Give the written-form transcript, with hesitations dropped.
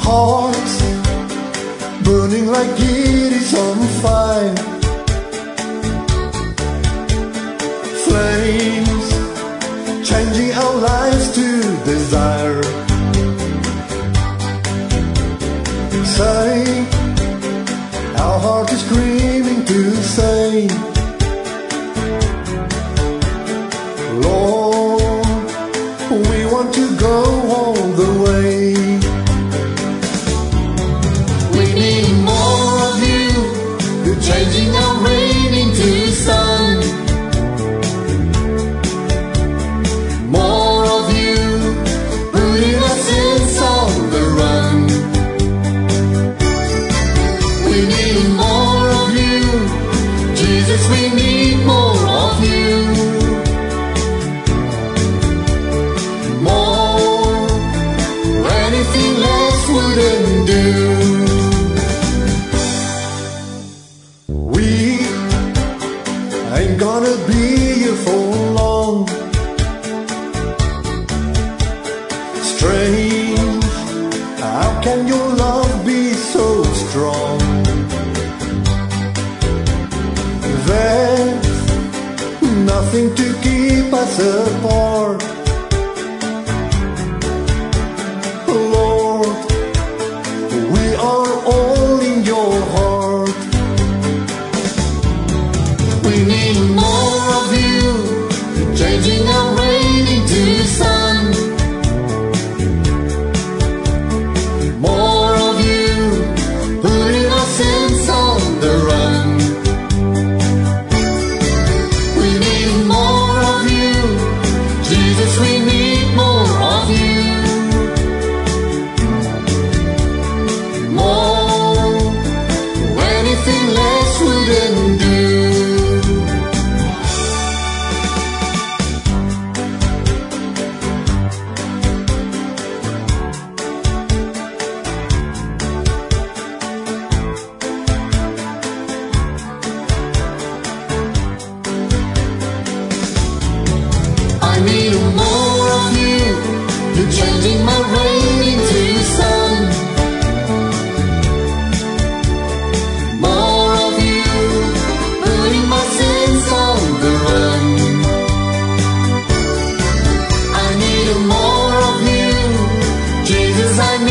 hearts burning like it is on fire. Flames changing our lives to desire. Say, our heart is screaming to say, Lord, we want to go all the way. We need more of you. You're changing our rain into sun. More of you, putting our sins on the run. We need more of you. Jesus, we need more of you. More, anything less wouldn't do. We ain't gonna be here for long. Strange, how can your love be so strong? There's nothing to keep us apart. Lord, we are all in your heart. We need more of you, changing our rain into sun. More of you, putting our sins on the run. We need more of you, Jesus, we need more of you. More, anything less wouldn't do. I need more of you. You're changing my rain into sun. More of you, putting my sins on the run. I need more of you, Jesus, I